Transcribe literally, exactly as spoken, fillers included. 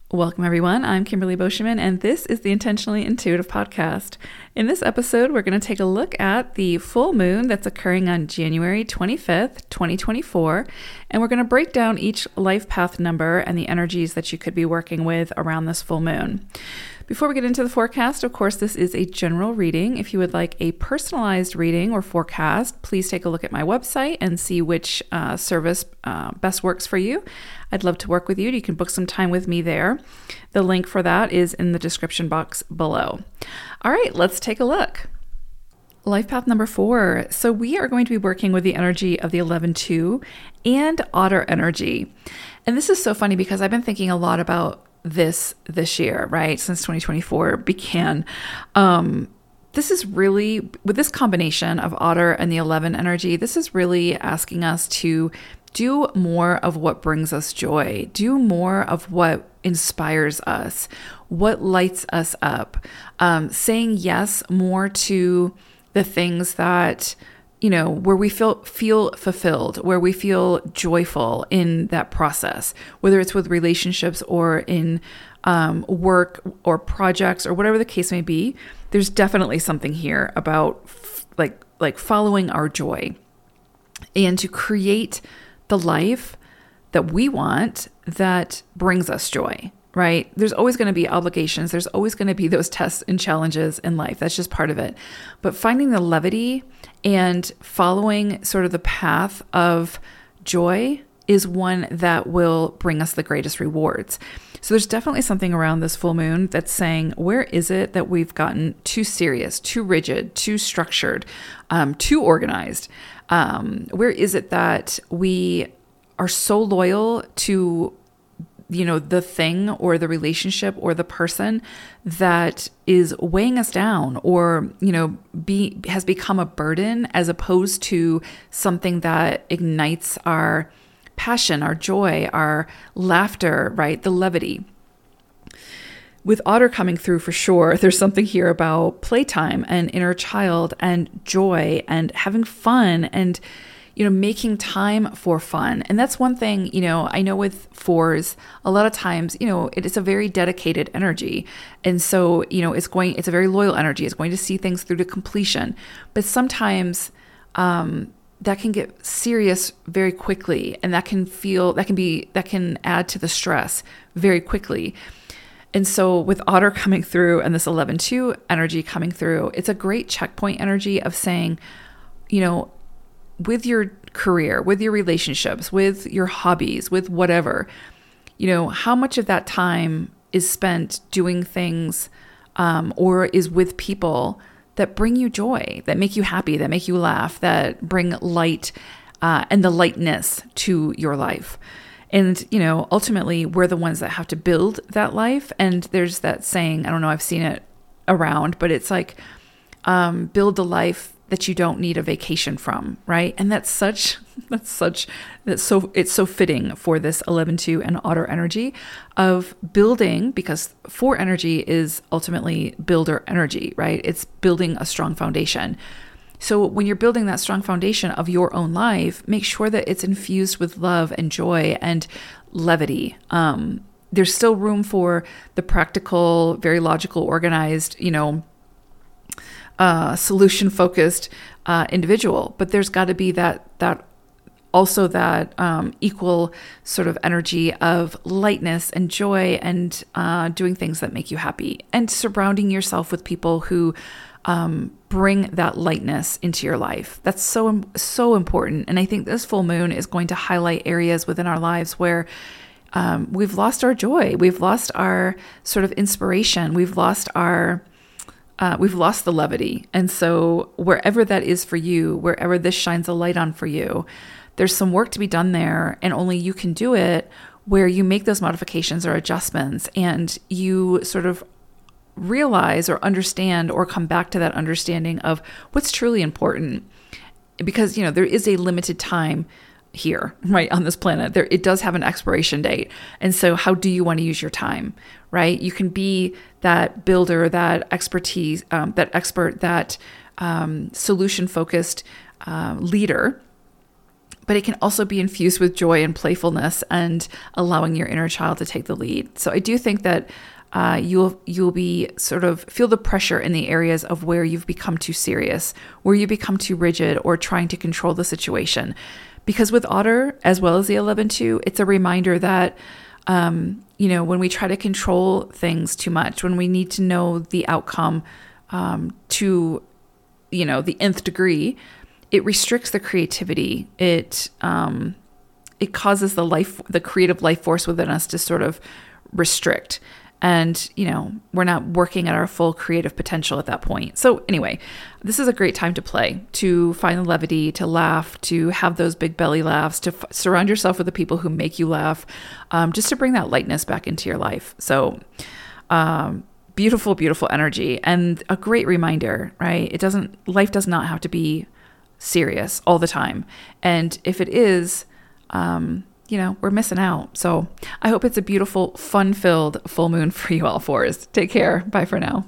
Welcome, everyone. I'm Kimberly Boschman, and this is the Intentionally Intuitive Podcast. In this episode, we're going to take a look at the full moon that's occurring on January twenty-fifth, twenty twenty-four, and we're going to break down each life path number and the energies that you could be working with around this full moon. Before we get into the forecast, of course, this is a general reading. If you would like a personalized reading or forecast, please take a look at my website and see which uh, service uh, best works for you. I'd love to work with you. You can book some time with me there. The link for that is in the description box below. All right, let's take a look. Life path number four. So we are going to be working with the energy of the eleven two and otter energy. And this is so funny because I've been thinking a lot about this this year, right? Since twenty twenty-four began. Um, this is really, with this combination of otter and the eleven energy, this is really asking us to do more of what brings us joy, do more of what inspires us, what lights us up, um, saying yes more to the things that, you know, where we feel feel fulfilled, where we feel joyful in that process, whether it's with relationships or in um, work or projects or whatever the case may be. There's definitely something here about f- like like following our joy and to create the life that we want that brings us joy, right? There's always going to be obligations. There's always going to be those tests and challenges in life. That's just part of it. But finding the levity and following sort of the path of joy is one that will bring us the greatest rewards. So there's definitely something around this full moon that's saying, where is it that we've gotten too serious, too rigid, too structured, um, too organized? Um, where is it that we are so loyal to, you know, the thing or the relationship or the person that is weighing us down or, you know, be has become a burden as opposed to something that ignites our passion, our joy, our laughter, right? The levity. With otter coming through for sure, there's something here about playtime and inner child and joy and having fun and, you know, making time for fun. And that's one thing, you know, I know with fours, a lot of times, you know, it is a very dedicated energy. And so, you know, it's going, it's a very loyal energy. It's going to see things through to completion. But sometimes, um, that can get serious very quickly. And that can feel, that can be, that can add to the stress very quickly. And so with otter coming through and this eleven two energy coming through, it's a great checkpoint energy of saying, you know, with your career, with your relationships, with your hobbies, with whatever, you know, how much of that time is spent doing things um, or is with people that bring you joy, that make you happy, that make you laugh, that bring light uh, and the lightness to your life. And, you know, ultimately, we're the ones that have to build that life. And there's that saying, I don't know, I've seen it around, but it's like, um, build the life that you don't need a vacation from, right? And that's such, that's such, that's so, it's so fitting for this eleven two and otter energy of building, because four energy is ultimately builder energy, right? It's building a strong foundation. So when you're building that strong foundation of your own life, make sure that it's infused with love and joy and levity. Um, there's still room for the practical, very logical, organized, you know, uh, solution-focused uh, individual. But there's got to be that that also that um, equal sort of energy of lightness and joy and uh, doing things that make you happy and surrounding yourself with people who Um, bring that lightness into your life. That's so, so important. And I think this full moon is going to highlight areas within our lives where um, we've lost our joy. We've lost our sort of inspiration. We've lost our, uh, we've lost the levity. And so wherever that is for you, wherever this shines a light on for you, there's some work to be done there. And only you can do it where you make those modifications or adjustments and you sort of realize or understand or come back to that understanding of what's truly important. Because, you know, there is a limited time here, right, on this planet. There, it does have an expiration date. And so how do you want to use your time, right? You can be that builder, that expertise, um, that expert, that um, solution-focused uh, leader. but it can also be infused with joy and playfulness and allowing your inner child to take the lead. So I do think that uh, you'll you'll be sort of feel the pressure in the areas of where you've become too serious, where you become too rigid or trying to control the situation. Because with Otter, as well as the eleven two, it's a reminder that, um, you know, when we try to control things too much, when we need to know the outcome um, to, you know, the nth degree, it restricts the creativity. It um, it causes the life, the creative life force within us to sort of restrict. And, you know, we're not working at our full creative potential at that point. So anyway, this is a great time to play, to find the levity, to laugh, to have those big belly laughs, to f- surround yourself with the people who make you laugh, um, just to bring that lightness back into your life. So um, beautiful, beautiful energy and a great reminder, right? It doesn't, life does not have to be serious all the time. And if it is, um, you know, we're missing out. So I hope it's a beautiful, fun-filled full moon for you all, fours. Take care. Bye for now.